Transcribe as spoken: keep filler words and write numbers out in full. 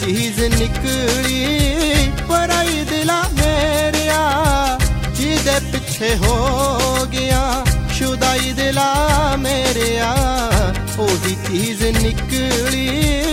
चीज निकली पराई दिला मेरिया जिदे पिछे हो गया शुदाई दिला मेरिया ओही चीज निकली